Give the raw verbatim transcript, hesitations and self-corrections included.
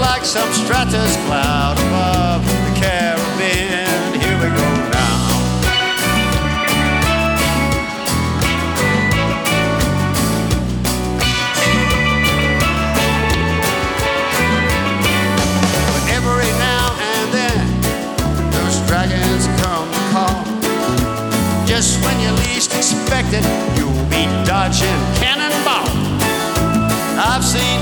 like some stratus cloud above the Caribbean. Here we go now. But every now and then those dragons come to call. Just when you least expect it, you'll be dodging cannonball. I've seen